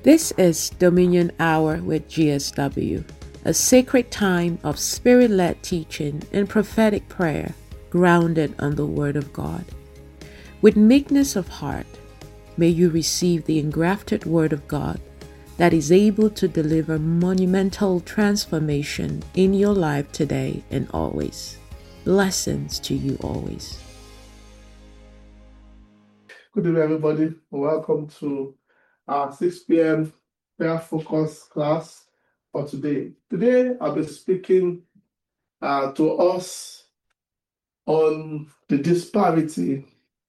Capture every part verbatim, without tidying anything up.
This is Dominion Hour with G S W, a sacred time of spirit led teaching and prophetic prayer grounded on the Word of God. With meekness of heart, may you receive the engrafted Word of God that is able to deliver monumental transformation in your life today and always. Blessings to you always. Good evening, everybody. Welcome to our six p.m. prayer focus class for today. Today, I'll be speaking uh, to us on the disparity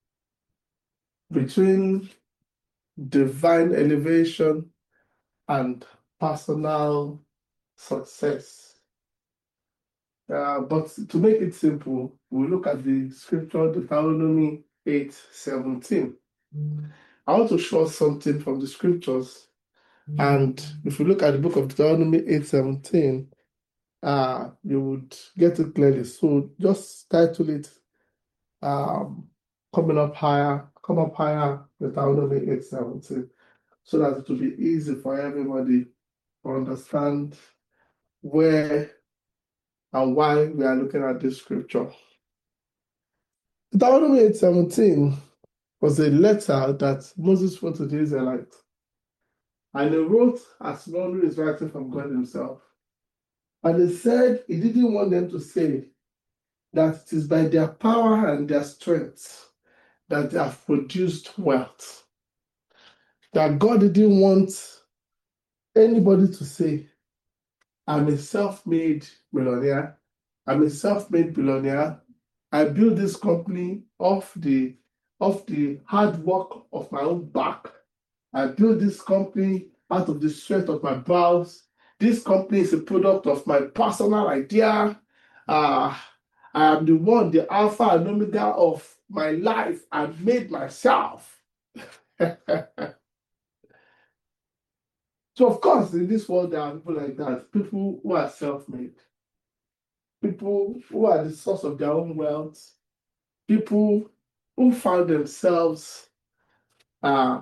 between divine elevation and personal success. Uh, but to make it simple, we look at the scripture Deuteronomy eight seventeen. Mm. I want to show something from the scriptures. And if you look at the book of Deuteronomy eight seventeen, uh, you would get it clearly. So just title it um, Coming Up Higher, Come Up Higher, Deuteronomy eight seventeen, so that it will be easy for everybody to understand where and why we are looking at this scripture. Deuteronomy eight seventeen was a letter that Moses wrote to the Israelites. And he wrote as one who is writing from God himself. And he said he didn't want them to say that it is by their power and their strength that they have produced wealth. That God didn't want anybody to say, I'm a self-made millionaire. I'm a self-made billionaire. I built this company off the, off the hard work of my own back. I built this company out of the sweat of my brows. This company is a product of my personal idea. Uh, I am the one, the alpha and omega of my life. I made myself. So, of course, in this world, there are people like that, people who are self-made, people who are the source of their own wealth, people who found themselves uh,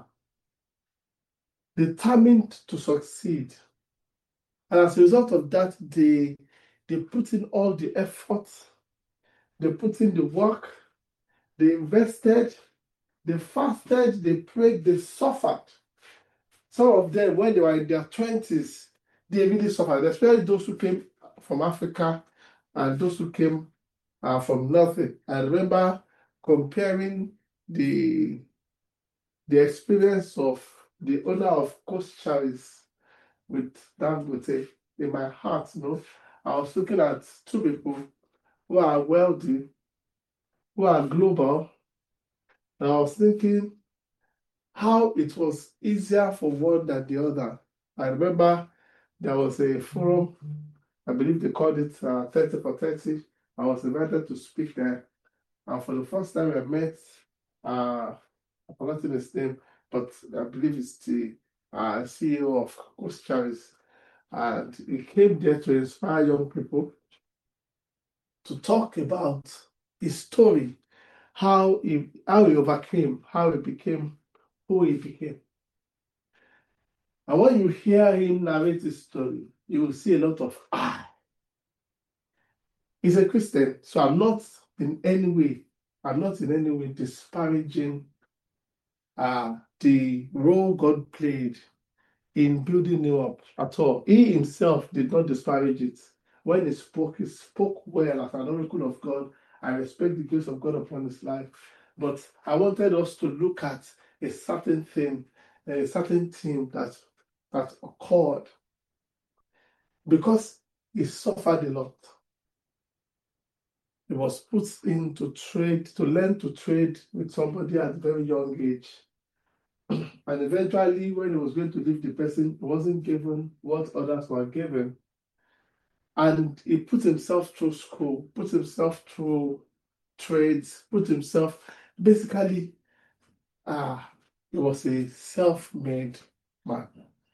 determined to succeed. And as a result of that, they, they put in all the effort, they put in the work, they invested, they fasted, they prayed, they suffered. Some of them, when they were in their twenties, they really suffered, especially those who came from Africa and those who came uh, from nothing. I remember comparing the, the experience of the owner of Coast Charis with Dangote in my heart. You know, I was looking at two people who are wealthy, who are global, and I was thinking how it was easier for one than the other. I remember there was a forum, I believe they called it uh, thirty for thirty. I was invited to speak there. And for the first time I met, uh, I've forgotten his name, but I believe it's the uh, C E O of Coast Charis. And he came there to inspire young people to talk about his story, how he, how he overcame, how he became who he became. And when you hear him narrate his story, you will see a lot of ah. He's a Christian, so I'm not in any way, I'm not in any way disparaging uh, the role God played in building him up at all. He himself did not disparage it. When he spoke, he spoke well as an oracle of God. I respect the grace of God upon his life. But I wanted us to look at a certain thing, a certain thing that, that occurred because he suffered a lot. He was put into trade, to learn to trade with somebody at a very young age. And eventually, when he was going to leave the person, he wasn't given what others were given. And he put himself through school, put himself through trades, put himself, basically, uh, he was a self-made man.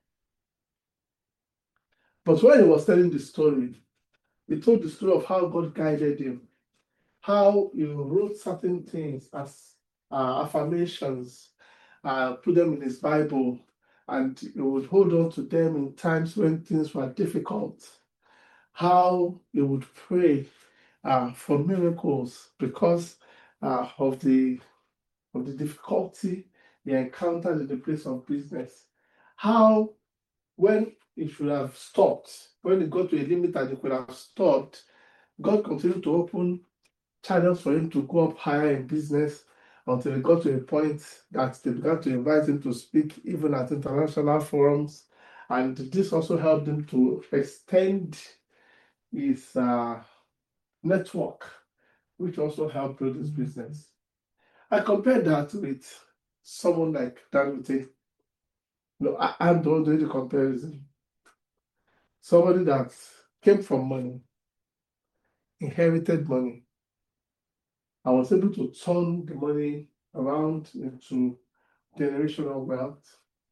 But when he was telling the story, he told the story of how God guided him, how he wrote certain things as uh, affirmations, uh, put them in his Bible, and he would hold on to them in times when things were difficult. How he would pray uh, for miracles because uh, of the of the difficulty he encountered in the place of business. How when it should have stopped, when it got to a limit and it could have stopped, God continued to open channels for him to go up higher in business until it got to a point that they began to invite him to speak even at international forums. And this also helped him to extend his uh, network, which also helped build his business. I compare that with someone like Dangote. No, I, I'm the one doing the comparison. Somebody that came from money, inherited money, and was able to turn the money around into generational wealth.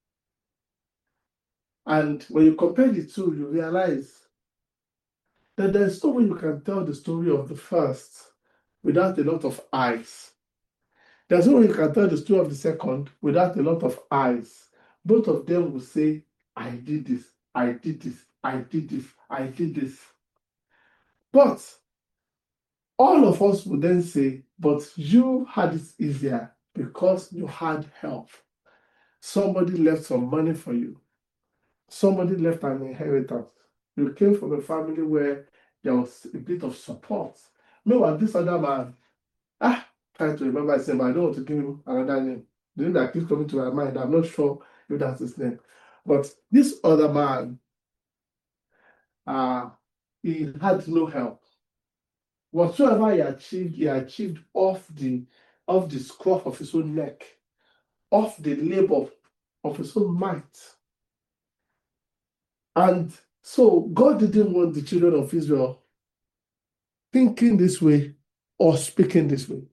And when you compare the two, you realize that there's no way you can tell the story of the first without a lot of eyes. There's no way you can tell the story of the second without a lot of eyes. Both of them will say, I did this, I did this, I did this, I did this. But all of us would then say, but you had it easier because you had help. Somebody left some money for you. Somebody left an inheritance. You came from a family where there was a bit of support. Meanwhile, this other man, ah, trying to remember his name, but I don't want to give him another name. The name that keeps coming to my mind, I'm not sure if that's his name. But this other man, uh, he had no help. Whatsoever he achieved, he achieved off the off the scruff of his own neck, off the labor of his own might. And so God didn't want the children of Israel thinking this way or speaking this way.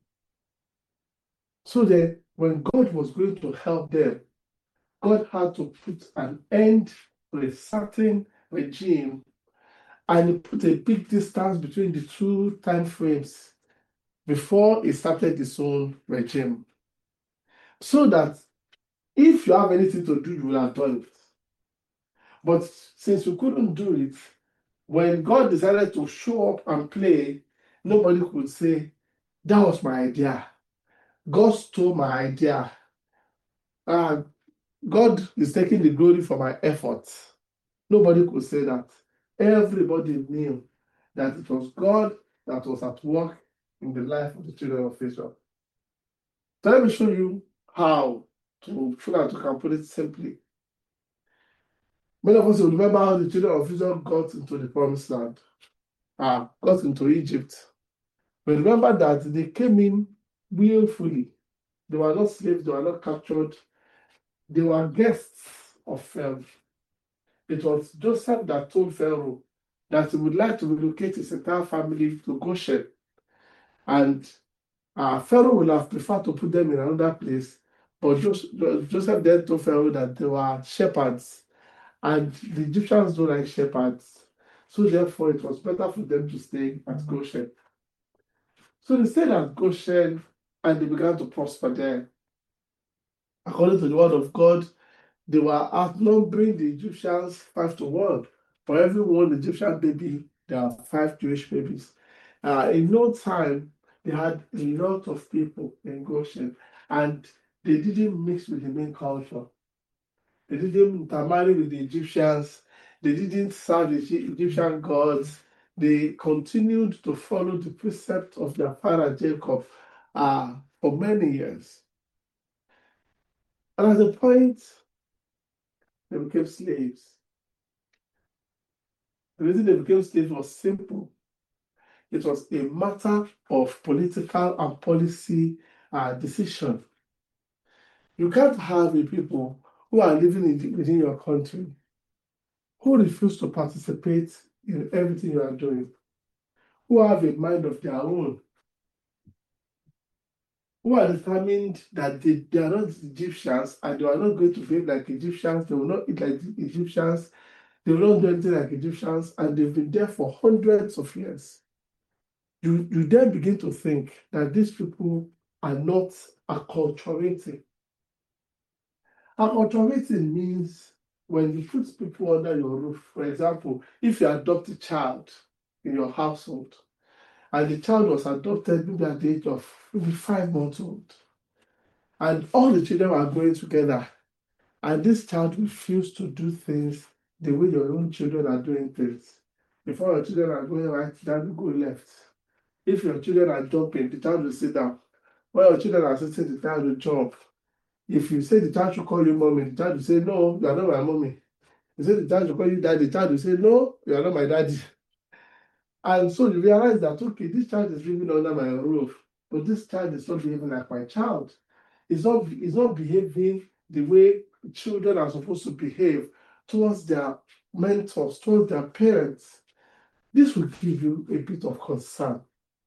So that when God was going to help them, God had to put an end to a certain regime and put a big distance between the two time frames before he started his own regime. So that if you have anything to do, you will have done it. But since you couldn't do it, when God decided to show up and play, nobody could say, that was my idea. God stole my idea. Uh, God is taking the glory for my efforts. Nobody could say that. Everybody knew that it was God that was at work in the life of the children of Israel. So let me show you how to, so that you can put it simply. Many of us will remember how the children of Israel got into the promised land, uh, got into Egypt. But remember that they came in willfully. They were not slaves, they were not captured. They were guests of Pharaoh. It was Joseph that told Pharaoh that he would like to relocate his entire family to Goshen. And uh, Pharaoh would have preferred to put them in another place. But Joseph then told Pharaoh that they were shepherds. And the Egyptians don't like shepherds. So therefore, it was better for them to stay at Goshen. So they stayed at Goshen and they began to prosper there. According to the word of God, they were outnumbering the Egyptians five to one. For every one Egyptian baby, there are five Jewish babies. Uh, in no time, they had a lot of people in Goshen, and they didn't mix with the main culture. They didn't intermarry with the Egyptians. They didn't serve the Egyptian gods. They continued to follow the precept of their father Jacob uh, for many years. And at a point, they became slaves. The reason they became slaves was simple. It was a matter of political and policy uh, decision. You can't have a people who are living in, within your country who refuse to participate in everything you are doing, who have a mind of their own, who are determined that they, they are not Egyptians and they are not going to behave like Egyptians, they will not eat like Egyptians, they will not do anything like Egyptians, and they've been there for hundreds of years. You, you then begin to think that these people are not acculturating. Acculturating means when you put people under your roof. For example, if you adopt a child in your household, and the child was adopted maybe at the age of maybe five months old, and all the children are going together, and this child refused to do things the way your own children are doing things. Before your children are going right, the child will go left. If your children are jumping, the child will sit down. When your children are sitting, the child will jump. If you say the child should call you mommy, the child will say, no, you are not my mommy. You say the child should call you daddy, the child will say, no, you are not my daddy. And so you realize that, okay, this child is living under my roof, but this child is not behaving like my child. It's not, it's not behaving the way children are supposed to behave towards their mentors, towards their parents. This will give you a bit of concern.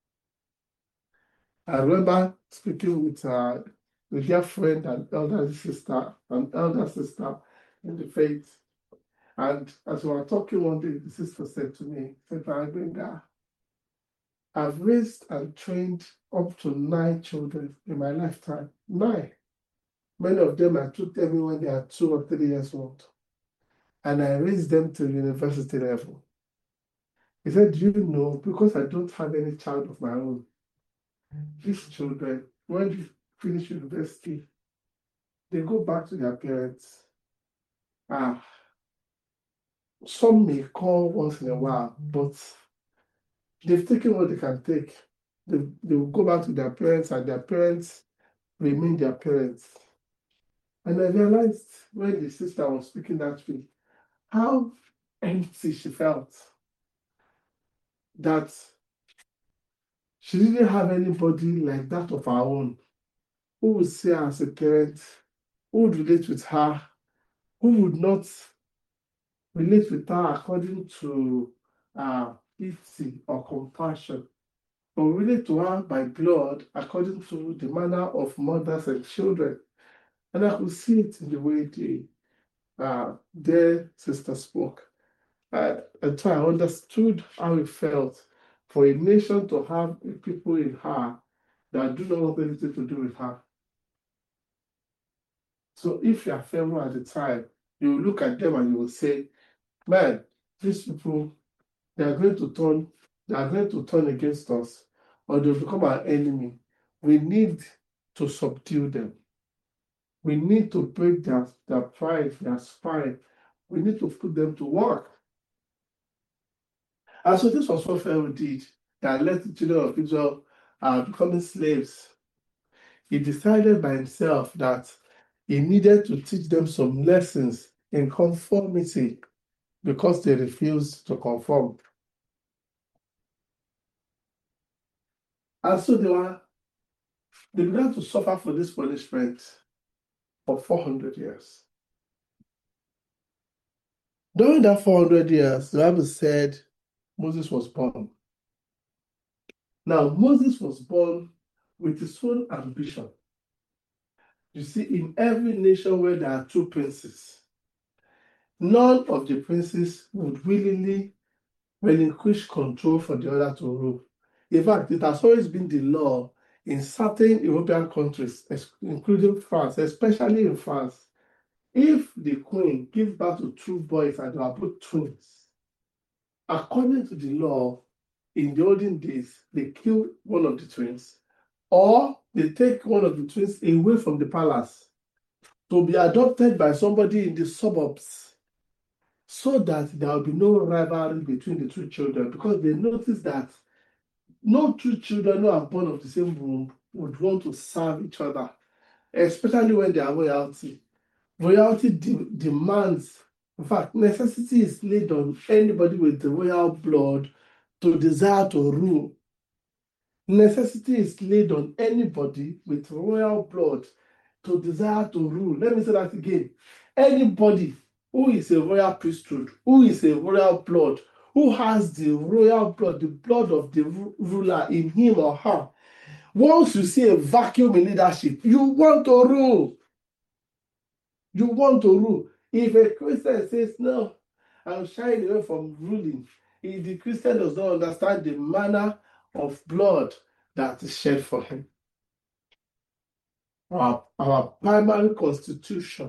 I remember speaking with uh, a dear friend and elder sister, an elder sister in the faith. And as we were talking one day, the sister said to me, said, Gbenga, I've raised and trained up to nine children in my lifetime. Nine. Many of them I took them when they are two or three years old. And I raised them to university level. He said, do you know, because I don't have any child of my own, these children, when they finish university, they go back to their parents. Ah, some may call once in a while, but they've taken what they can take. They, they will go back to their parents, and their parents remain their parents. And I realized when the sister was speaking that way, how empty she felt. That she didn't have anybody like that of her own who would see her as a parent, who would relate with her, who would not relate with her according to uh, pity or compassion, but relate to her by blood according to the manner of mothers and children. And I could see it in the way the uh, their sister spoke. Uh, and so I understood how it felt for a nation to have people in her that do not want anything to do with her. So if you are Pharaoh at the time, you will look at them and you will say, man, these people, they are going to turn, they are going to turn against us, or they'll become our enemy. We need to subdue them. We need to break their, their pride, their spine. We need to put them to work. And so this was what Pharaoh did, that led the children of Israel uh, becoming slaves. He decided by himself that he needed to teach them some lessons in conformity because they refused to conform. And so they were, they began to suffer for this punishment for four hundred years. During that four hundred years, the Bible said Moses was born. Now, Moses was born with his own ambition. You see, in every nation where there are two princes, none of the princes would willingly relinquish control for the other to rule. In fact, it has always been the law in certain European countries, including France, especially in France. If the queen gives birth to two boys and they are both twins, according to the law, in the olden days, they kill one of the twins, or they take one of the twins away from the palace to be adopted by somebody in the suburbs, so that there will be no rivalry between the two children, because they notice that no two children who are born of the same womb would want to serve each other, especially when they are royalty. Royalty de demands, in fact, necessity is laid on anybody with the royal blood to desire to rule. Necessity is laid on anybody with royal blood to desire to rule. Let me say that again. Anybody who is a royal priesthood, who is a royal blood, who has the royal blood, the blood of the ruler in him or her, once you see a vacuum in leadership, you want to rule. You want to rule. If a Christian says, no, I'm shying away from ruling, if the Christian does not understand the manner of blood that is shed for him. Our, our primary constitution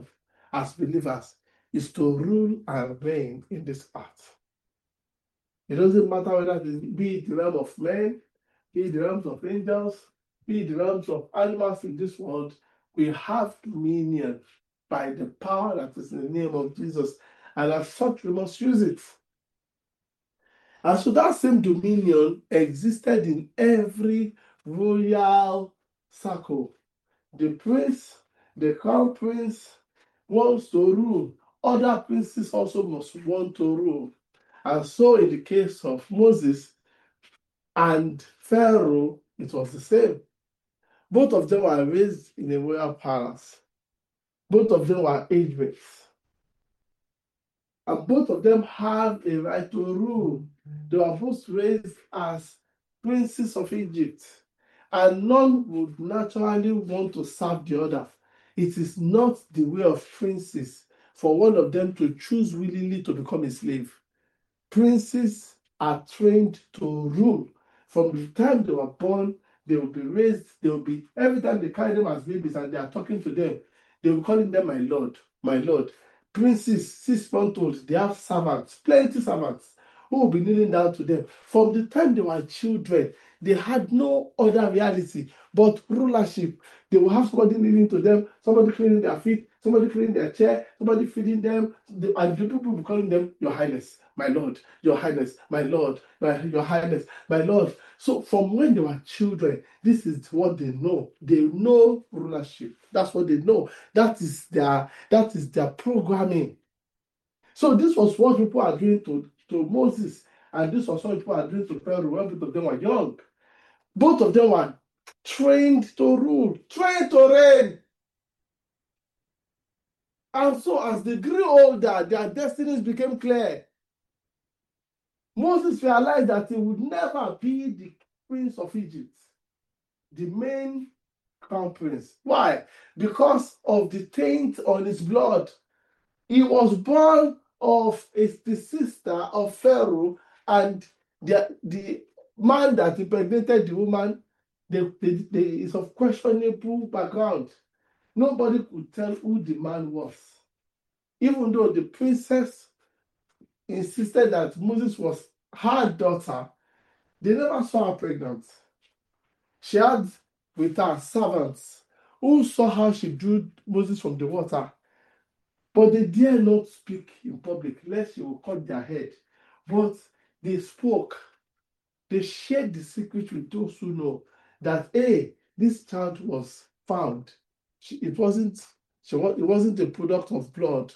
as believers is to rule and reign in this earth. It doesn't matter whether it be the realm of men, be the realms of angels, be the realms of animals in this world. We have dominion by the power that is in the name of Jesus, and as such, we must use it. And so that same dominion existed in every royal circle. The prince, the crown prince, wants to rule. Other princes also must want to rule. And so in the case of Moses and Pharaoh, it was the same. Both of them were raised in a royal palace. Both of them were age mates. And both of them have a right to rule. They were both raised as princes of Egypt. And none would naturally want to serve the other. It is not the way of princes for one of them to choose willingly to become a slave. Princes are trained to rule. From the time they were born, they will be raised, they will be, every time they carry them as babies and they are talking to them, they will be calling them my lord, my lord. Princes, six months old, they have servants, plenty servants, who will be kneeling down to them. From the time they were children, they had no other reality but rulership. They will have somebody kneeling to them, somebody cleaning their feet, somebody cleaning their chair, somebody feeding them, and the people will be calling them your highness, my lord, your highness, my lord, my, your highness, my lord. So from when they were children, this is what they know. They know rulership. That's what they know. That is their, that is their programming. So this was what people are doing to, to Moses, and this was what people are doing to Pharaoh when both of them were young. Both of them were trained to rule, trained to reign. And so as they grew older, their destinies became clear. Moses realized that he would never be the prince of Egypt, the main crown prince. Why? Because of the taint on his blood. He was born of a, the sister of Pharaoh, and the, the man that impregnated the woman they, they, they, is of questionable background. Nobody could tell who the man was. Even though the princess insisted that Moses was her daughter, they never saw her pregnant. She had with her servants who saw how she drew Moses from the water, but they dare not speak in public lest she will cut their head. But they spoke. They shared the secret with those who know that, hey, this child was found. She, it wasn't. She, it wasn't a product of blood.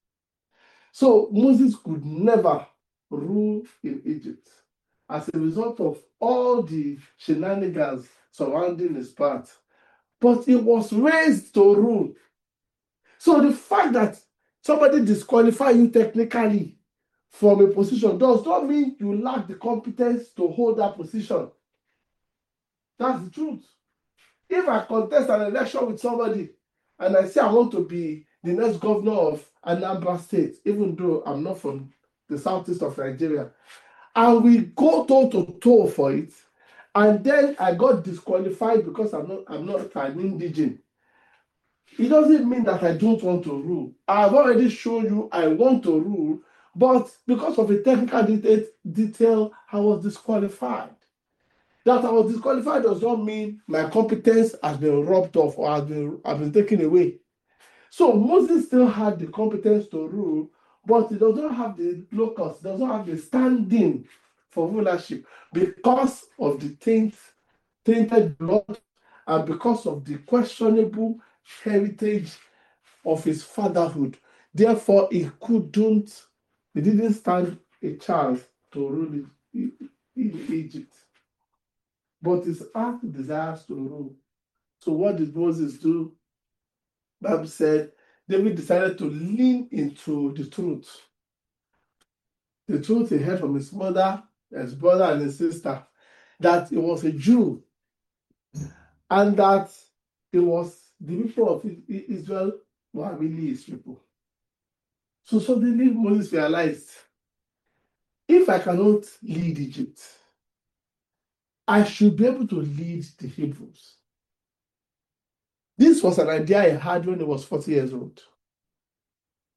So Moses could never rule in Egypt as a result of all the shenanigans surrounding his path. But he was raised to rule. So the fact that somebody disqualifies you technically from a position does not mean you lack the competence to hold that position. That's the truth. If I contest an election with somebody and I say I want to be the next governor of Anambra State, even though I'm not from the southeast of Nigeria, and we go toe to toe for it, and then I got disqualified because I'm not I'm not an indigene, it doesn't mean that I don't want to rule. I've already shown you I want to rule, but because of a technical detail, detail I was disqualified. That I was disqualified does not mean my competence has been robbed off or has been, has been taken away. So Moses still had the competence to rule, but he does not have the locus, does not have the standing for rulership because of the taint, tainted blood and because of the questionable heritage of his fatherhood. Therefore, he couldn't, he didn't stand a chance to rule in, in Egypt. But his heart desires to rule. So what did Moses do? Bible said David decided to lean into the truth. The truth he heard from his mother, his brother, and his sister, that he was a Jew, and that it was the people of Israel were really his people. So suddenly Moses realized, if I cannot lead Egypt, I should be able to lead the Hebrews. This was an idea he had when he was forty years old.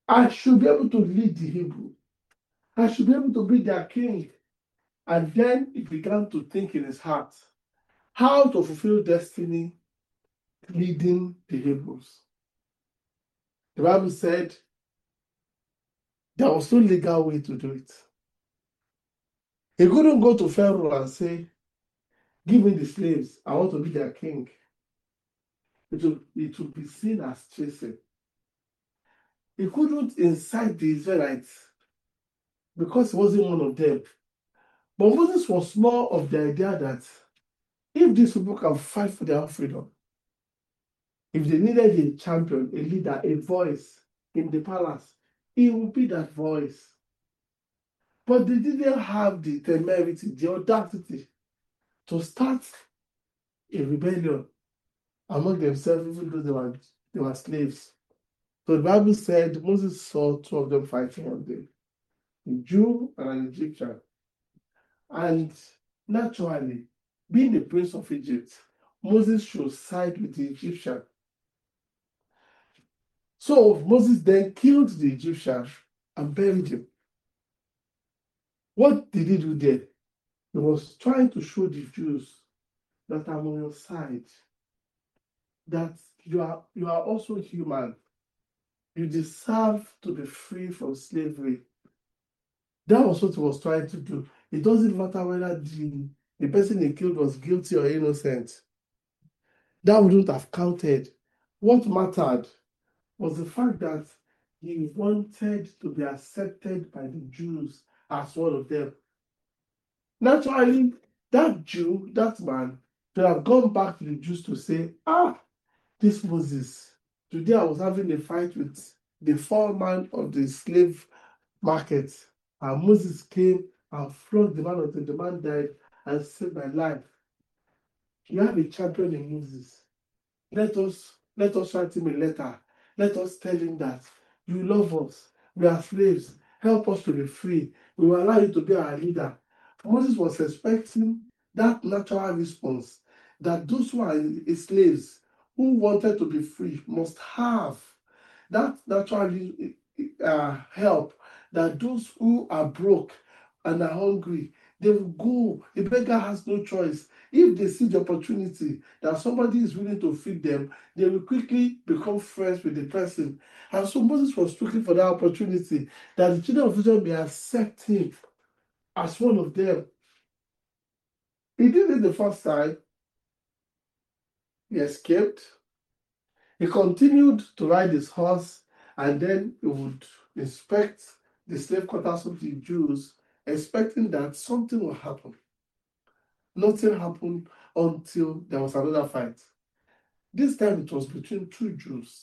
I should be able to lead the Hebrew. I should be able to be their king. And then he began to think in his heart how to fulfill destiny leading the Hebrews. The Bible said there was no legal way to do it. He couldn't go to Pharaoh and say, give me the slaves, I want to be their king. It would, it would be seen as chasing. He couldn't incite the Israelites because he wasn't one of them. But Moses was more of the idea that if these people can fight for their freedom, if they needed a champion, a leader, a voice in the palace, he would be that voice. But they didn't have the temerity, the audacity to start a rebellion among themselves, even though they were, they were slaves. So the Bible said Moses saw two of them fighting one day, a Jew and an Egyptian. And naturally, being the prince of Egypt, Moses should side with the Egyptian. So Moses then killed the Egyptian and buried him. What did he do there? He was trying to show the Jews that I'm on your side, that you are, you are also human. You deserve to be free from slavery. That was what he was trying to do. It doesn't matter whether the, the person he killed was guilty or innocent. That wouldn't have counted. What mattered was the fact that he wanted to be accepted by the Jews as one of them. Naturally, that Jew, that man, should have gone back to the Jews to say, ah, this Moses, today I was having a fight with the foreman of the slave market, and Moses came and flogged the man until the man died and saved my life. You have a champion in Moses. Let us let us write him a letter. Let us tell him that you love us. We are slaves. Help us to be free. We will allow you to be our leader. Moses was expecting that natural response that those who are slaves who wanted to be free must have. That natural uh, help that those who are broke and are hungry, they will go. A beggar has no choice. If they see the opportunity that somebody is willing to feed them, they will quickly become friends with the person. And so Moses was looking for that opportunity that the children of Israel may accept him as one of them. He did it the first time. He escaped. He continued to ride his horse, and then he would inspect the slave quarters of the Jews, expecting that something will happen. Nothing happened until there was another fight. This time it was between two Jews.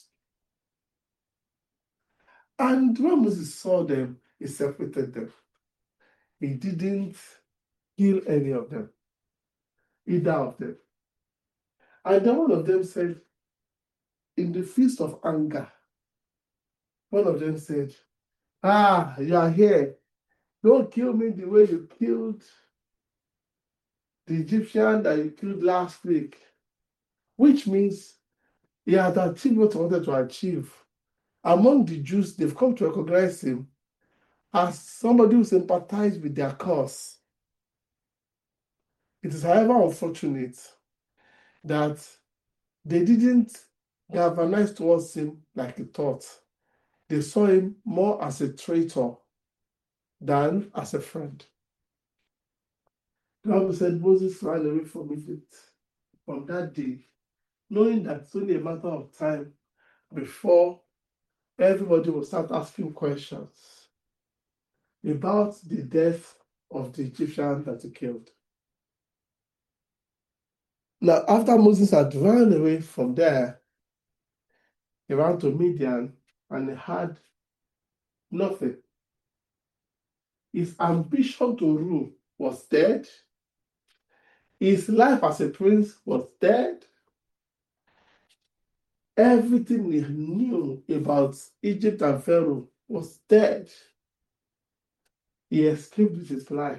And when Moses saw them, he separated them. He didn't kill any of them, either of them. And then one of them said, in the feast of anger, one of them said, ah, you are here. Don't kill me the way you killed the Egyptian that you killed last week. Which means he had achieved what he wanted to achieve. Among the Jews, they've come to recognize him as somebody who sympathized with their cause. It is, however, unfortunate that they didn't galvanize towards him like he thought. They saw him more as a traitor than as a friend. The Bible said Moses ran away from Egypt from that day, knowing that it's only a matter of time before everybody will start asking questions about the death of the Egyptian that he killed. Now, after Moses had run away from there, he ran to Midian and he had nothing. His ambition to rule was dead. His life as a prince was dead. Everything he knew about Egypt and Pharaoh was dead. He escaped with his life.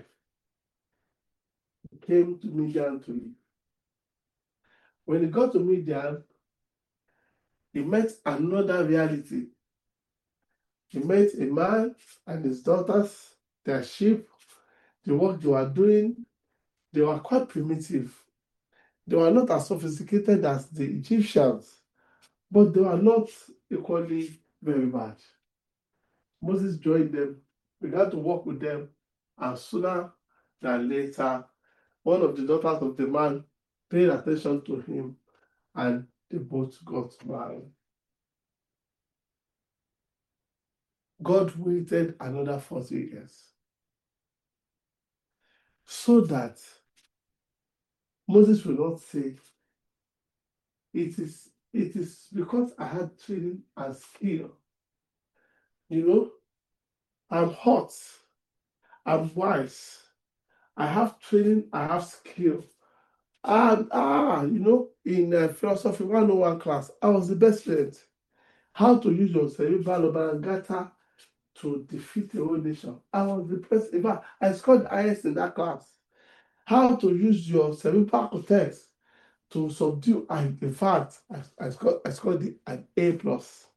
He came to Midian to live. When he got to Midian, he met another reality. He met a man and his daughters, their sheep, the work they were doing. They were quite primitive. They were not as sophisticated as the Egyptians, but they were not equally very bad. Moses joined them, began to work with them, and sooner than later, one of the daughters of the man paid attention to him, and they both got married. God waited another forty years so that Moses will not say, it is, it is because I had training and skill. You know, I'm hot, I'm wise, I have training, I have skill. And ah, you know, in uh, philosophy one oh one class, I was the best student. How to use your cerebral oblongata to defeat a whole nation. I was the best. In fact, I scored the highest in that class. How to use your cerebral cortex to subdue, and in fact, I, I scored, I scored the, an A plus.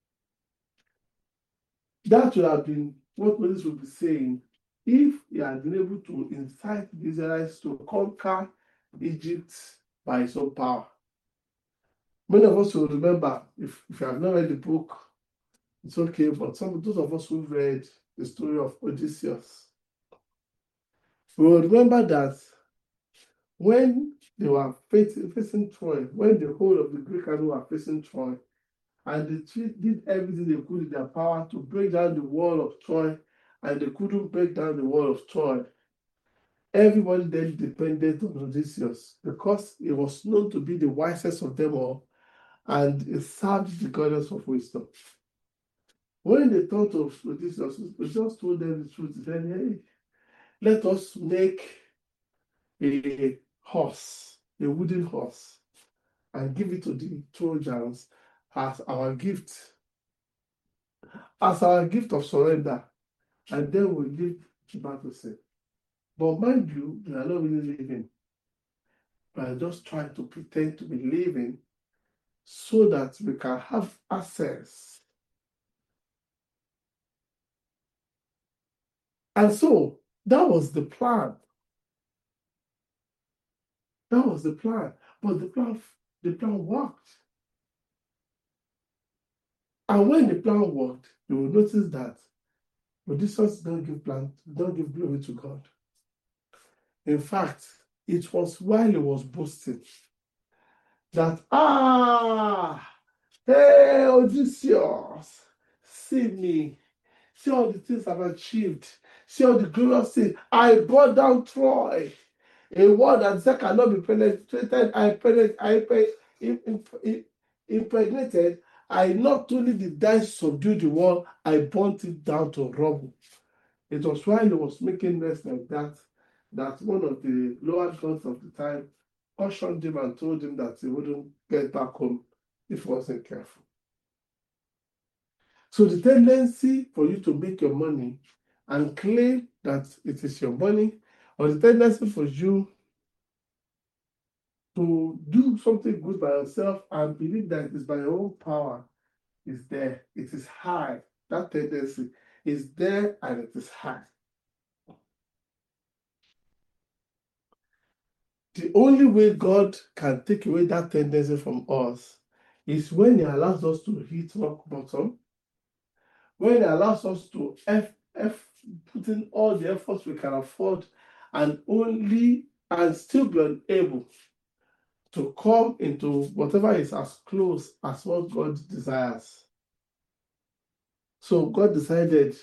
That would have been what Moses would be saying if he had been able to incite the Israelites to conquer Egypt by his own power. Many of us will remember, if, if you have not read the book, it's okay, but some those of us who read the story of Odysseus, we will remember that when they were facing, facing Troy, when the whole of the Greek army were facing Troy, and they did everything they could in their power to break down the wall of Troy, and they couldn't break down the wall of Troy, everybody then depended on Odysseus because he was known to be the wisest of them all, and he served the goddess of wisdom. When they thought of Odysseus, Odysseus told them the truth. He said, hey, let us make a horse, a wooden horse, and give it to the Trojans as our gift, as our gift of surrender, and then we'll leave the battle scene. But mind you, we are not really living. We are just trying to pretend to be living so that we can have access. And so that was the plan. That was the plan. But the plan, the plan worked. And when the plan worked, you will notice that Odysseus don't give plan, don't give glory to God. In fact, it was while he was boasting that, ah, hey, Odysseus, see me, see all the things I've achieved, see all the glorious things. I brought down Troy, a wall that cannot be penetrated. I penetrated, I impregnated. I not only did I subdue the wall, I burnt it down to rubble. It was while he was making noise like that, that one of the lower gods of the time cautioned him and told him that he wouldn't get back home if he wasn't careful. So the tendency for you to make your money and claim that it is your money, or the tendency for you to do something good by yourself and believe that it is by your own power, is there. It is high. That tendency is there and it is high. The only way God can take away that tendency from us is when He allows us to hit rock bottom, when He allows us to F, F, put in all the efforts we can afford and only and still be unable to come into whatever is as close as what God desires. So God decided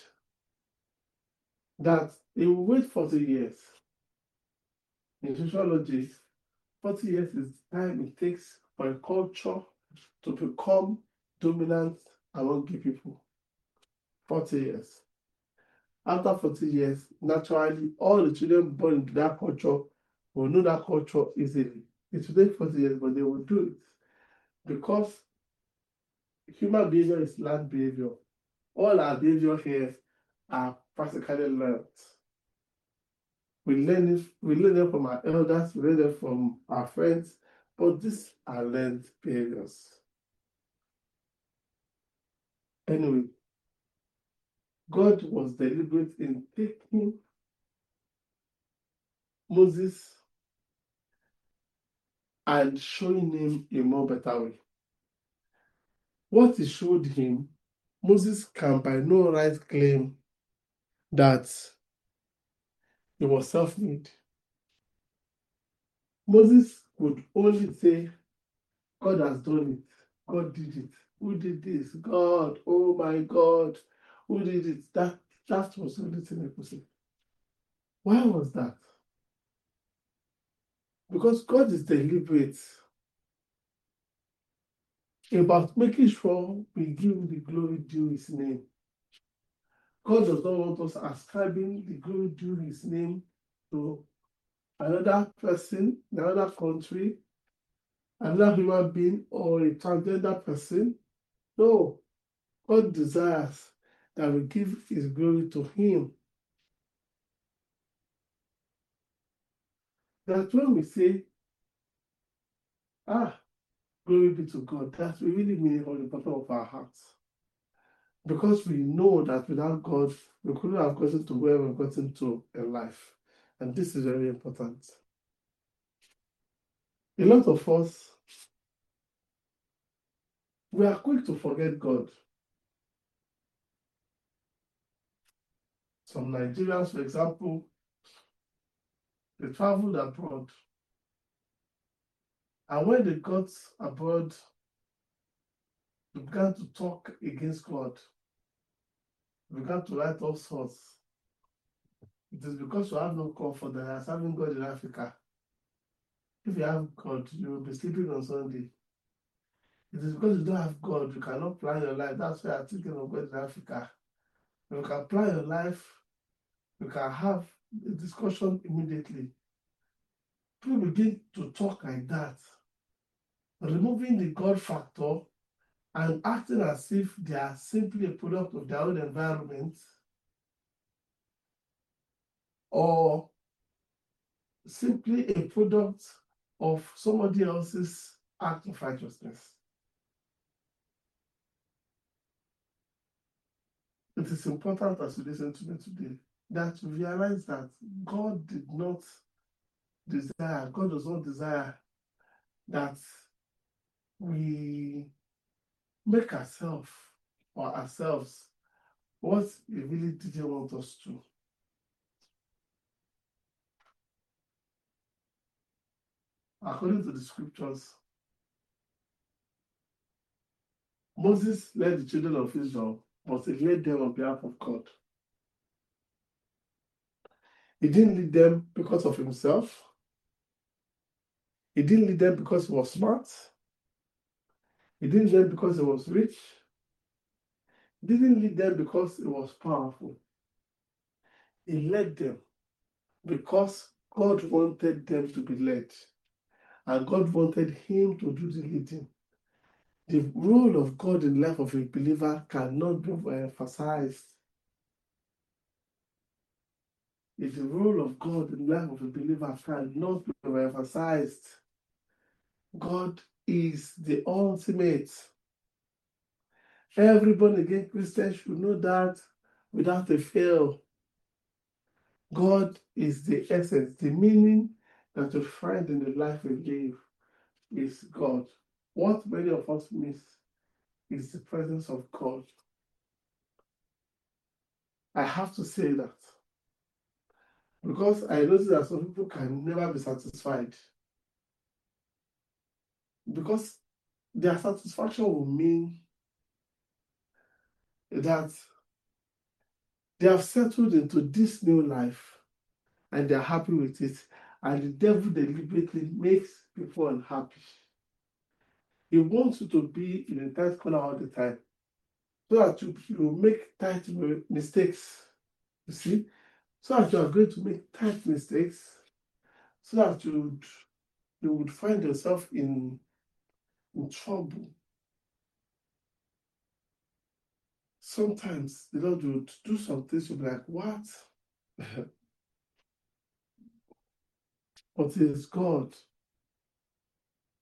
that He will wait forty years. In sociology, forty years is the time it takes for a culture to become dominant among key people. forty years. After forty years, naturally, all the children born into that culture will know that culture easily. It will take forty years, but they will do it because human behavior is learned behavior. All our behavior here are practically learned. We learn it, we learn them from our elders, we learn them from our friends, but these are learned behaviors. Anyway, God was deliberate in taking Moses and showing him a more better way. What he showed him, Moses can by no right claim that he was self-made. Moses could only say, God has done it. God did it. Who did this? God. Oh my God. Who did it? That, that was the only thing I could say. Why was that? Because God is deliberate about making sure we give the glory due his name. God does not want us ascribing the glory due his name to another person, another country, another human being, or a transgender person. No, God desires that we give his glory to him. That's when we say, ah, glory be to God, that we really mean it from the bottom of our hearts. Because we know that without God, we couldn't have gotten to where we've gotten to in life. And this is very important. A lot of us, we are quick to forget God. Some Nigerians, for example, they traveled abroad. And when they got abroad, they began to talk against God. They began to write all sorts. It is because you have no comfort that as having God in Africa. If you have God, you will be sleeping on Sunday. It is because you don't have God, you cannot plan your life. That's why I'm thinking of God in Africa. You can plan your life, you can have a discussion immediately. People begin to talk like that, removing the God factor and acting as if they are simply a product of their own environment or simply a product of somebody else's act of righteousness. It is important as you listen to me today that you realize that God did not desire, God does not desire that we make ourselves or ourselves what He really didn't want us to. According to the scriptures, Moses led the children of Israel, but he led them on behalf of God. He didn't lead them because of himself. He didn't lead them because he was smart. He didn't lead them because he was rich. He didn't lead them because he was powerful. He led them because God wanted them to be led. And God wanted him to do the leading. The role of God in the life of a believer cannot be emphasized. If the role of God in the life of a believer cannot be emphasized, God is the ultimate. Every born-again Christian should know that without a fail. God is the essence, the meaning that you find in the life we live is God. What many of us miss is the presence of God. I have to say that because I notice that some people can never be satisfied. Because their satisfaction will mean that they have settled into this new life and they're happy with it. And the devil deliberately makes people unhappy. He wants you to be in a tight corner all the time so that you, you make tight mistakes. You see? So that you are going to make tight mistakes, so that you would, you would find yourself in, in trouble. Sometimes the Lord would do some things, you'll be like, what? But it is God.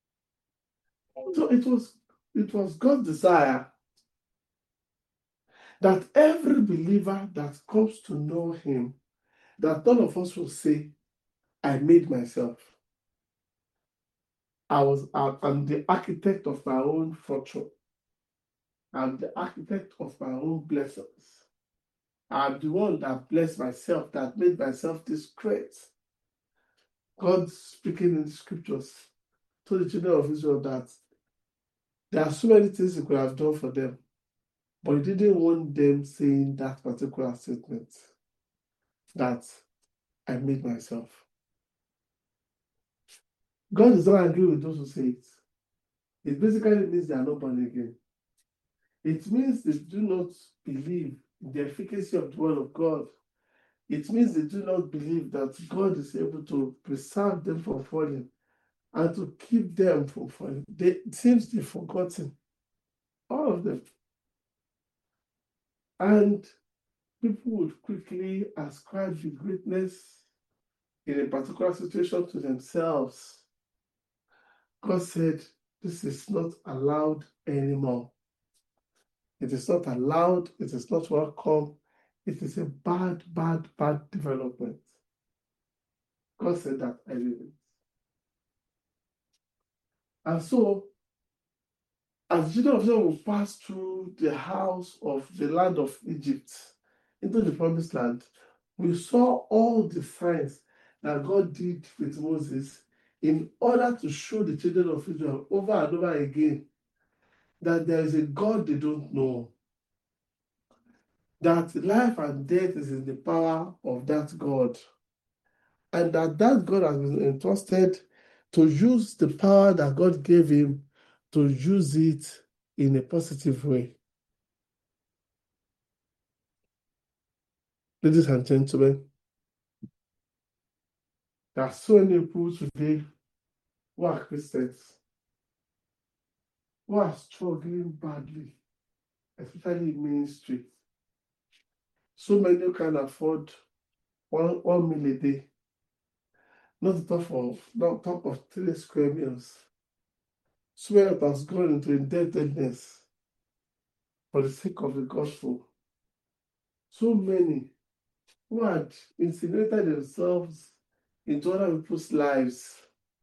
So it was it was God's desire that every believer that comes to know him, that none of us will say, I made myself. I was, I'm the architect of my own fortune. I'm the architect of my own blessings. I'm the one that blessed myself, that made myself this great. God speaking in the scriptures told the children of Israel that there are so many things he could have done for them, but he didn't want them saying that particular statement, that I made myself. God is not angry with those who say it. It basically means they are not born again. It means they do not believe in the efficacy of the word of God. It means they do not believe that God is able to preserve them from falling and to keep them from falling. They, it seems they've forgotten, all of them. And people would quickly ascribe the greatness in a particular situation to themselves. God said, this is not allowed anymore. It is not allowed. It is not welcome. It is a bad, bad, bad development. God said that, I did it. And so, as the children of Israel will pass through the house of the land of Egypt into the promised land, we saw all the signs that God did with Moses in order to show the children of Israel over and over again that there is a God they don't know, that life and death is in the power of that God, and that that God has been entrusted to use the power that God gave him to use it in a positive way. Ladies and gentlemen, there are so many people today who are Christians who are struggling badly, especially in ministry. So many who can afford one, one meal a day, not to talk of, not talk of three square meals. So many that has gone into indebtedness for the sake of the gospel. So many who had incinerated themselves into other people's lives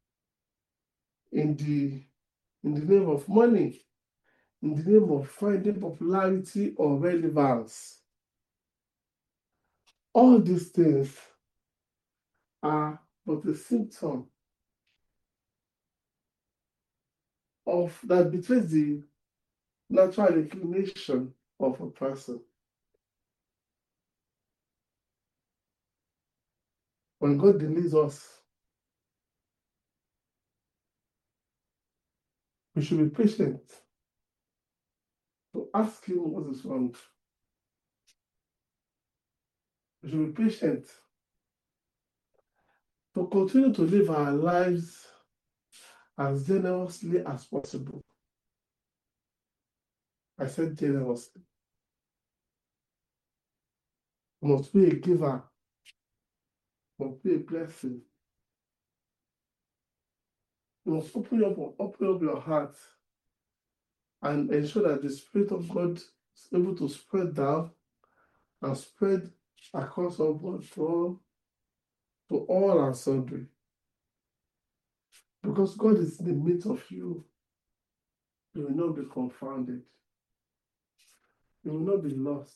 in the in the name of money, in the name of finding popularity or relevance. All these things are but a symptom of that betrays the natural inclination of a person. When God delays us, we should be patient to ask him what is wrong. We should be patient to continue to live our lives as generously as possible. I said generously. We must be a giver. We must be a blessing. You must open up, open up your heart and ensure that the Spirit of God is able to spread down and spread across all God to all, to all and sundry. Because God is in the midst of you, you will not be confounded. You will not be lost.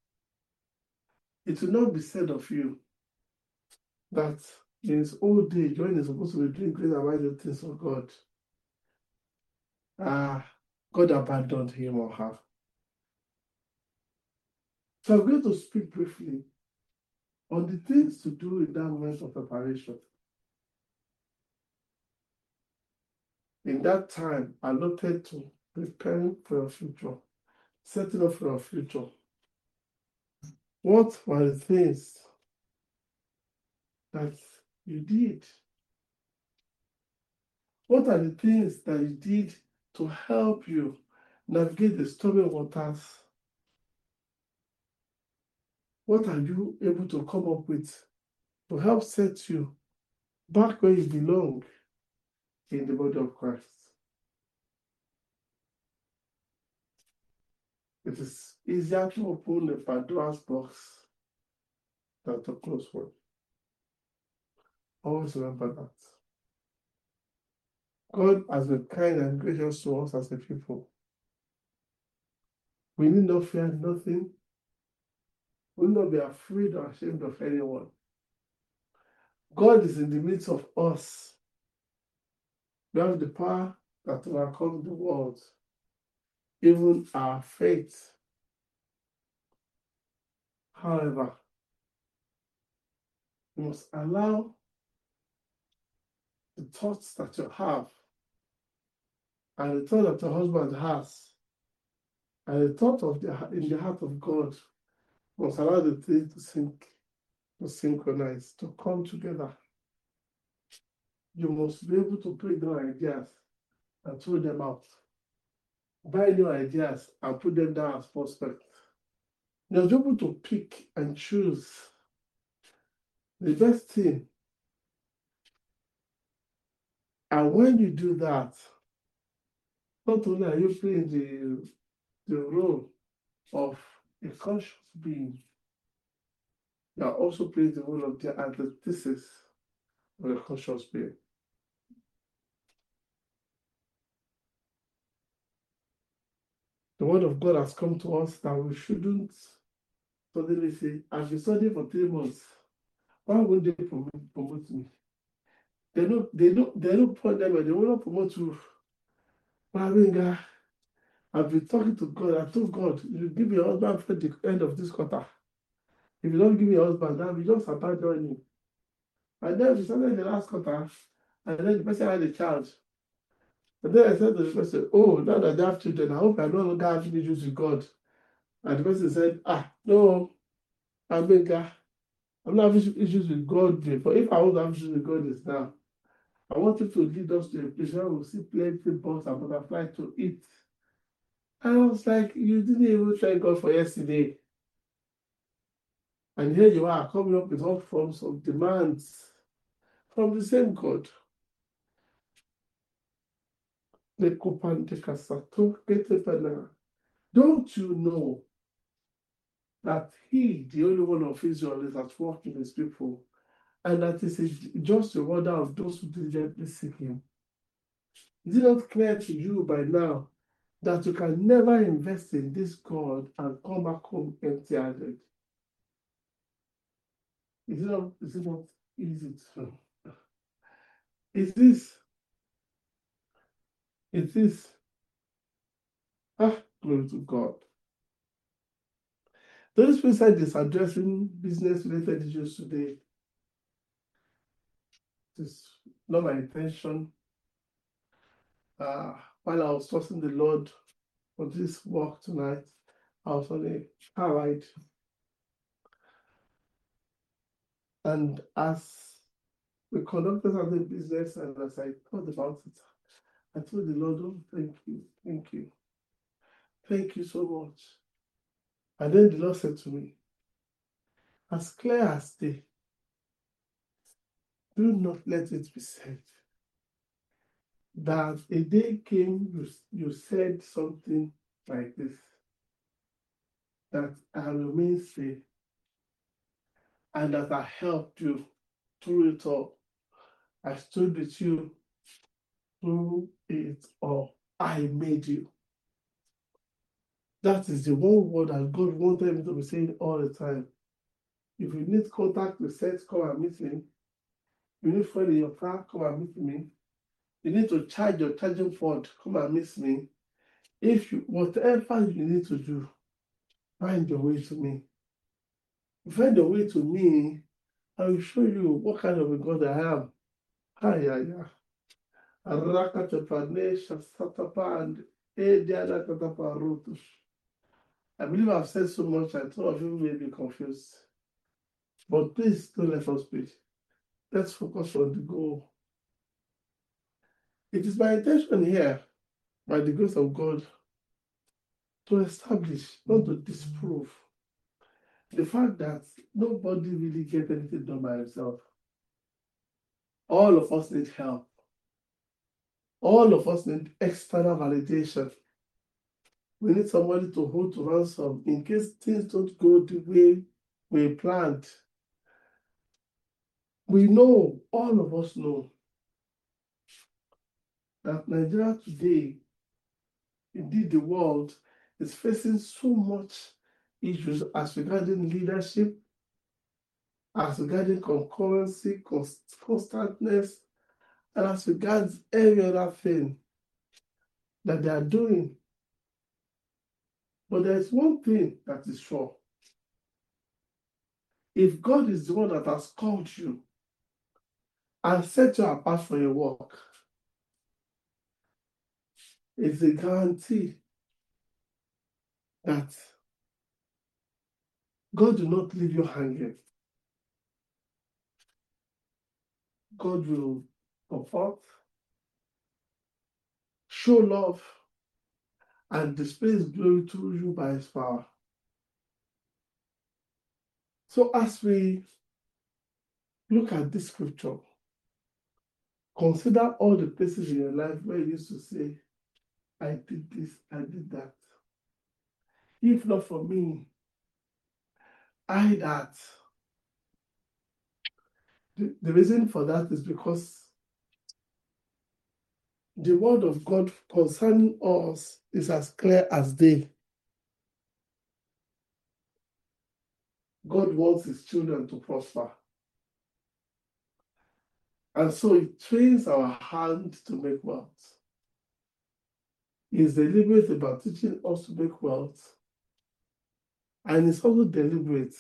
It will not be said of you that in his old age, when he's supposed to be doing great and mighty things for God, ah, God abandoned him or her. So I'm going to speak briefly on the things to do in that moment of preparation. In that time allotted to preparing for your future, setting up for your future. What were the things that you did? What are the things that you did to help you navigate the stormy waters? What are you able to come up with to help set you back where you belong in the body of Christ? It is easier to open a Pandora's box than to close one. Always remember that. God has been kind and gracious to us as a people. We need not fear nothing. We need not be afraid or ashamed of anyone. God is in the midst of us. We have the power that overcomes the world, even our faith. However, you must allow the thoughts that you have, and the thought that your husband has, and the thought of the in the heart of God, must allow the things to sync, to synchronize, to come together. You must be able to break down ideas and throw them out. Buy new ideas and put them down as prospect. You must be able to pick and choose the best thing. And when you do that, not only are you playing the, the role of a conscious being, you are also playing the role of the antithesis of a conscious being. The word of God has come to us that we shouldn't suddenly say, I've been studying for three months. Why would they promote, promote me? They don't, they don't, they don't put them and they will not promote you. Maringa, I've been talking to God. I told God, you give me a husband for the end of this quarter. If you don't give me a husband, then we just abandon you. And then we started the last quarter, and then the person had a child. And then I said to the person, oh, now that they have children, I hope I no longer have issues with God. And the person said, ah, no, Maringa, I'm not having issues with God. But if I want to have issues with God, it's now. I want you to lead us to a place where we'll see plenty bugs and butterflies to eat. And I was like, you didn't even thank God for yesterday. And here you are coming up with all forms of demands from the same God. Don't you know that He, the only one of Israel, is at work in His people, and that is just the order of those who diligently seek Him? Is it not clear to you by now that you can never invest in this God and come back home empty-handed? Is it not, is it not easy to? Is this? Is this? Ah, glory to God. The Holy Spirit said is addressing business-related issues today. It's not my intention. Uh, while I was trusting the Lord for this work tonight, I was on a car ride. And as we conducted our business, and as I thought about it, I told the Lord, oh, thank you, thank you. Thank you so much. And then the Lord said to me, as clear as day, do not let it be said that a day came, you, you said something like this, that I remain safe, and that I helped you through it all. I stood with you through it all. I made you. That is the one word that God wanted me to be saying all the time. If you need contact with sex, come and meet me. You need friend in your car, come and meet me. You need to charge your charging port, come and meet me. If you, whatever you need to do, find your way to me. Find your way to me, I will show you what kind of a God I am. Ah, yeah, yeah. I believe I've said so much and some of you may be confused. But please don't let us be. Let's focus on the goal. It is my intention here, by the grace of God, to establish, not to disprove, the fact that nobody really gets anything done by himself. All of us need help. All of us need external validation. We need somebody to hold to ransom in case things don't go the way we planned. We know, all of us know, that Nigeria today, indeed the world, is facing so much issues as regarding leadership, as regarding concurrency, const- constantness, and as regards every other thing that they are doing. But there is one thing that is sure. If God is the one that has called you and set you apart for your work, it's a guarantee that God will not leave you hanging. God will support, show love, and display His glory through you by His power. So as we look at this scripture, consider all the places in your life where you used to say, I did this, I did that. If not for me, I that. The, the reason for that is because the word of God concerning us is as clear as day. God wants His children to prosper. And so He trains our hand to make wealth. He is deliberate about teaching us to make wealth. And He's also deliberate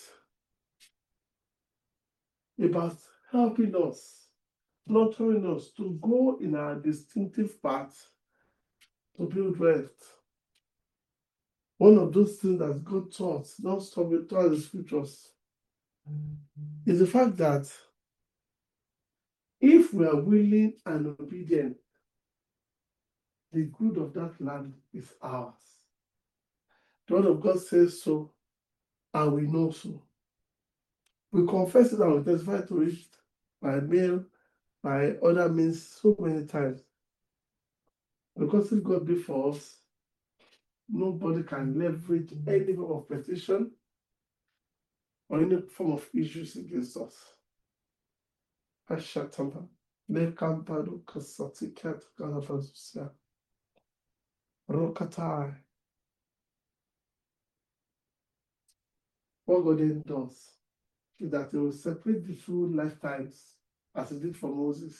about helping us, nurturing us to go in our distinctive path to build wealth. One of those things that God taught, not stop it throughout the scriptures, is the fact that if we are willing and obedient, the good of that land is ours. The word of God says so, and we know so. We confess it and we testify to it by mail, by other means, so many times. Because if God be for us, nobody can leverage any form of petition or any form of issues against us. Ashatamba. Lekampado kasati kat galabazusia. Rokatai. What God then does is that He will separate the two lifetimes as He did for Moses.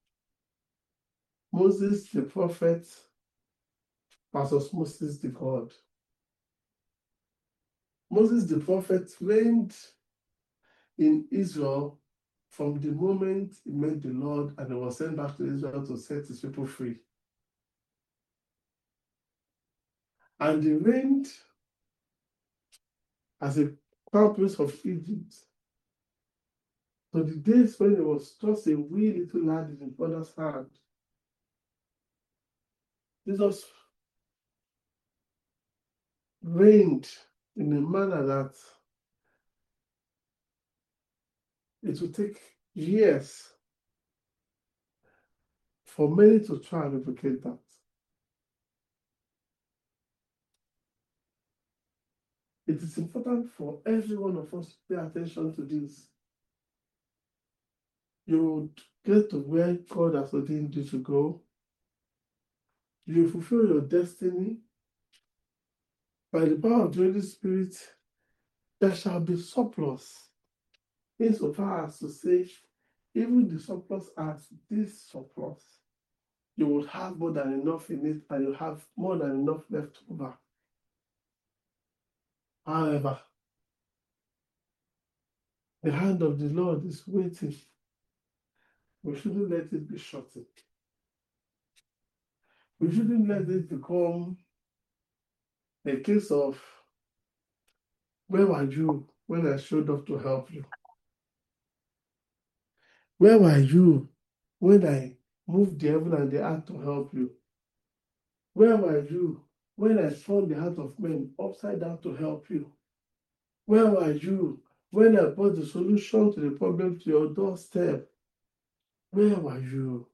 Moses the prophet versus Moses the God. Moses the prophet reigned in Israel from the moment he met the Lord and he was sent back to Israel to set his people free. And he reigned as a crown prince of Egypt. So the days when he was just a wee little lad in his father's hand, Jesus reigned in a manner that it will take years for many to try and replicate that. It is important for every one of us to pay attention to this. You would get to where God has ordained you to go. You fulfill your destiny. By the power of the Holy Spirit, there shall be surplus. Insofar as to say, even the surplus as this surplus, you will have more than enough in it and you have more than enough left over. However, the hand of the Lord is waiting. We shouldn't let it be shortened. We shouldn't let it become a case of, where were you when I showed up to help you? Where were you when I moved the heaven and the earth to help you? Where were you when I turned the heart of men upside down to help you? Where were you when I brought the solution to the problem to your doorstep? Where were you?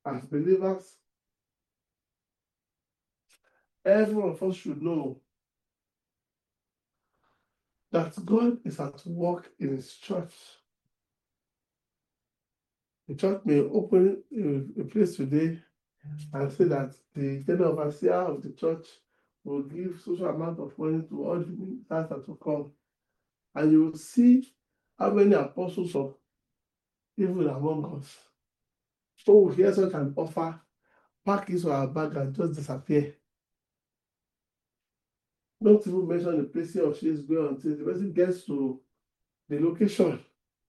as believers, every one of us should know that God is at work in His church. The church may open a, a place today and say that the general overseer of the church will give social amount of money to all the ministers that will come. And you will see how many apostles of evil among us who will hear such an offer, pack his or her bag and just disappear. Not even mention the place he or she is going until the person gets to the location.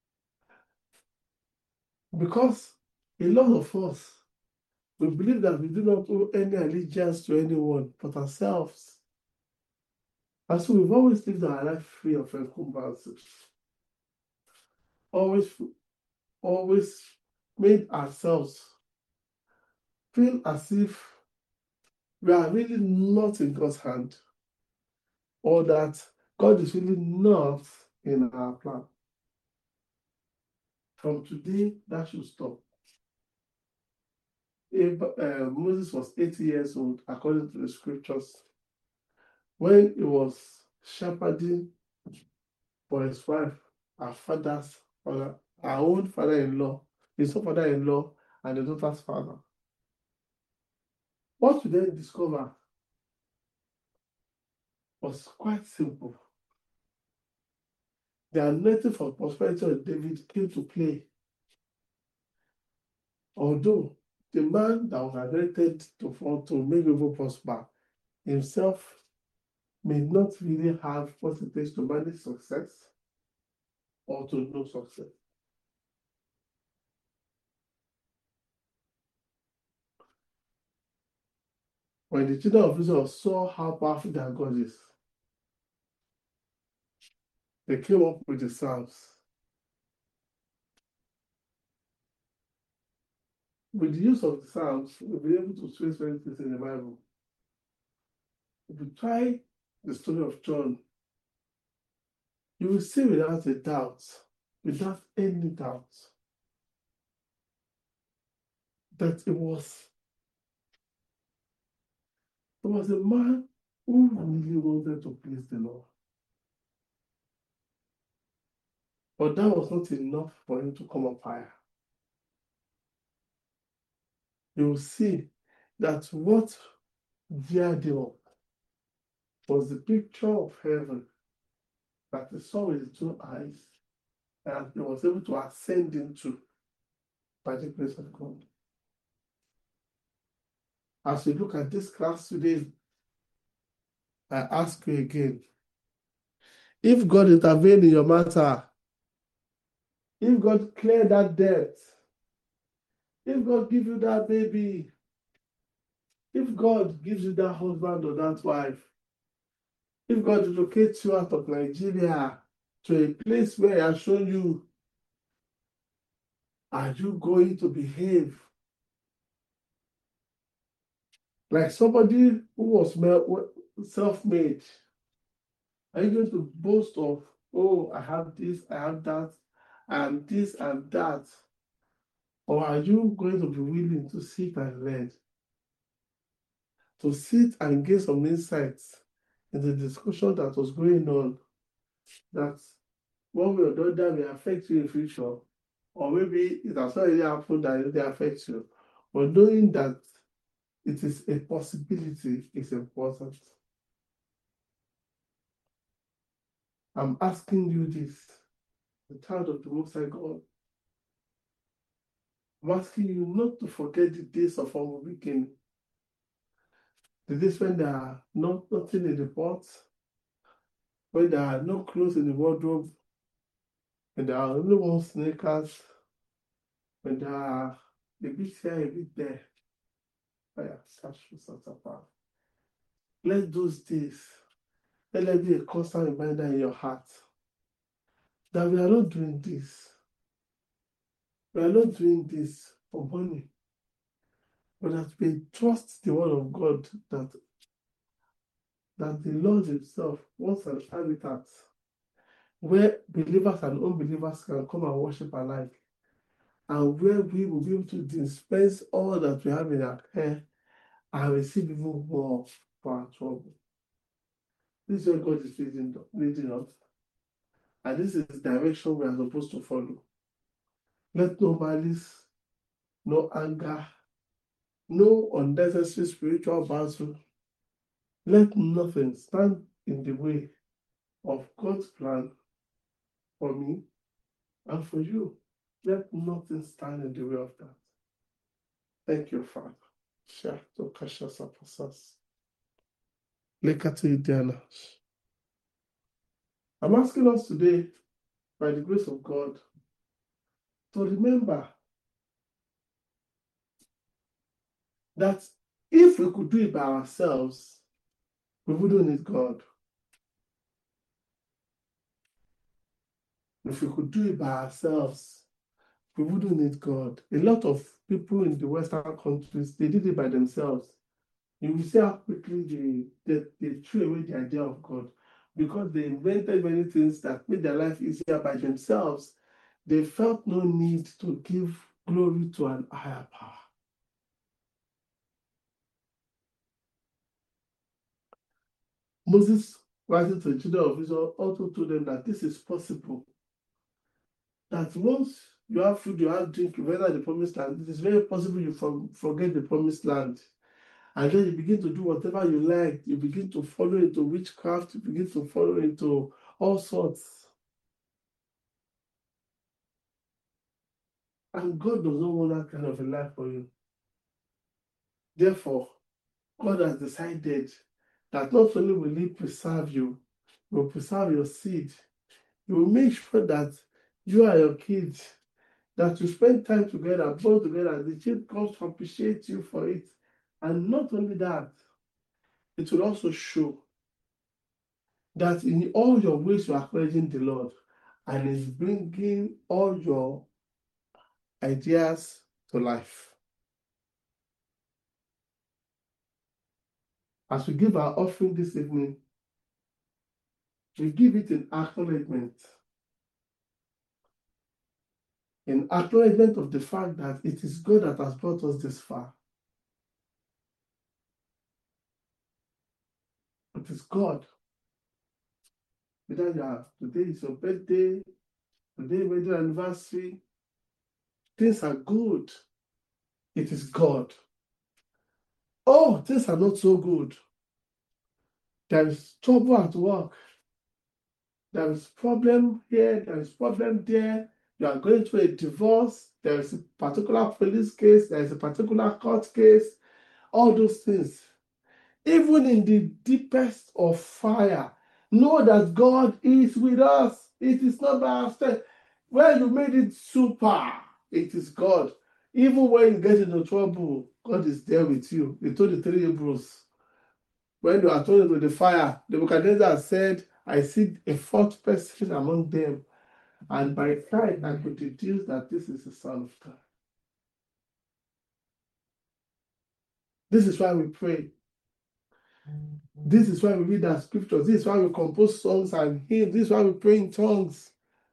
Because a lot of us, we believe that we do not owe any allegiance to anyone but ourselves. And so we've always lived our life free of encumbrances. Always, always made ourselves feel as if we are really not in God's hand, or that God is really not in our plan. From today, that should stop. If, uh, Moses was eighty years old, according to the scriptures, when he was shepherding for his wife, our father's father, our own father-in-law, his own father-in-law, and the daughter's father. What we then discover was quite simple. The anointing for prosperity of David came to play. Although the man that was anointed to, for, to make people prosper himself may not really have what it takes to manage success or to know success. When the children of Israel saw how powerful their God is, they came up with the Psalms. With the use of the Psalms, we'll be able to trace many things in the Bible. If you try the story of John, you will see without a doubt, without any doubt, that it was, it was a man who really wanted to please the Lord. But that was not enough for him to come up higher. You will see that what geared him up was the picture of heaven that he saw with his two eyes and he was able to ascend into by the grace of God. As we look at this class today, I ask you again, if God intervened in your matter, if God cleared that debt, if God gives you that baby, if God gives you that husband or that wife, if God relocates you out of Nigeria to a place where He has shown you, are you going to behave like somebody who was self-made? Are you going to boast of, oh, I have this, I have that, and this and that? Or are you going to be willing to sit and learn? To sit and get some insights in the discussion that was going on, that one way or the other may affect you in the future, or maybe it has not really happened that it affects you. But knowing that it is a possibility is important. I'm asking you this, the child of the Most High God. I'm asking you not to forget the days of humble beginning. The days when there are not, nothing in the pot, when there are no clothes in the wardrobe, when there are only one sneakers, when there are a bit here, a bit there. Let those days, let there be a constant reminder in your heart that we are not doing this. We are not doing this for money, but that we trust the word of God, that, that the Lord Himself wants an habitat where believers and unbelievers can come and worship alike. and where we will be able to dispense all that we have in our care and receive even more for our trouble. This is where God is leading, leading us. And this is the direction we are supposed to follow. Let no malice, no anger, no unnecessary spiritual battle, let nothing stand in the way of God's plan for me and for you. Let nothing stand in the way of that. Thank you, Father. Shato Kashasa Pasas. Lekati Dianas. I'm asking us today, by the grace of God, to remember that if we could do it by ourselves, we wouldn't need God. If we could do it by ourselves, we wouldn't need God. A lot of people in the Western countries, they did it by themselves. You will see how quickly they, they, they threw away the idea of God because they invented many things that made their life easier by themselves. They felt no need to give glory to an higher power. Moses, writing to the children of Israel, also told them that this is possible. That once you have food, you have drink, you enter the promised land, it is very possible you for, forget the promised land. And then you begin to do whatever you like. You begin to follow into witchcraft. You begin to follow into all sorts. And God does not want that kind of a life for you. Therefore, God has decided that not only will He preserve you, He will preserve your seed. He will make sure that you and your kids, that you spend time together, both together, and the child comes to appreciate you for it. And not only that, it will also show that in all your ways you are acknowledging the Lord and is bringing all your ideas to life. As we give our offering this evening, we give it in acknowledgement. In acknowledgement of the fact that it is God that has brought us this far. It is God. Whether you are, today is your birthday, today wedding anniversary, things are good. It is God. Oh, things are not so good. There is trouble at work. There is problem here, there is problem there. You are going through a divorce. There is a particular police case. There is a particular court case. All those things. Even in the deepest of fire, know that God is with us. It is not by our strength. When you made it super, it is God. Even when you get into trouble, God is there with you. He told the three Hebrews, when they are thrown into the fire, Nebuchadnezzar said, I see a fourth person among them. And by sight, I could deduce that this is the Son of God. This is why we pray. This is why we read our scriptures. This is why we compose songs and hymns. This is why we pray in tongues.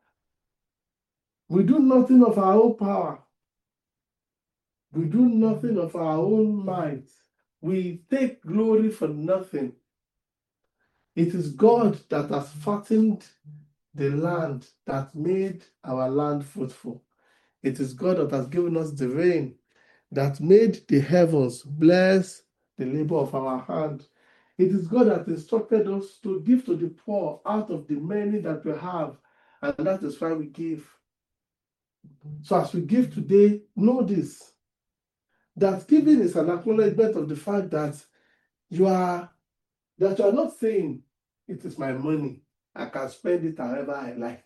We do nothing of our own power. We do nothing of our own might. We take glory for nothing. It is God that has fattened the land, that made our land fruitful. It is God that has given us the rain, that made the heavens bless the labor of our hand. It is God that instructed us to give to the poor out of the many that we have, and that is why we give. So as we give today, know this, that giving is an acknowledgement of the fact that you are, that you are not saying, it is my money, I can spend it however I like.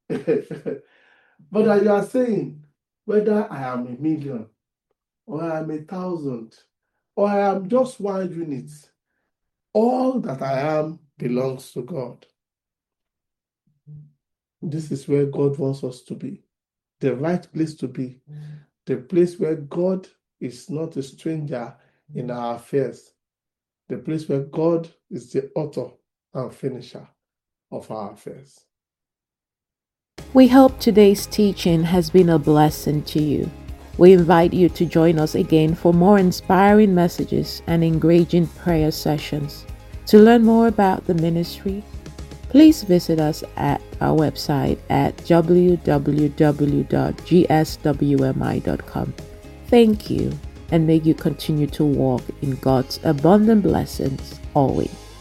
But that you are saying, whether I am a million, or I am a thousand, or I am just one unit, all that I am belongs to God. This is where God wants us to be, the right place to be, the place where God is not a stranger in our affairs, the place where God is the author and finisher of our affairs. We hope today's teaching has been a blessing to you. We invite you to join us again for more inspiring messages and engaging prayer sessions. To learn more about the ministry, please visit us at our website at w w w dot g s w m i dot com. Thank you, and may you continue to walk in God's abundant blessings always.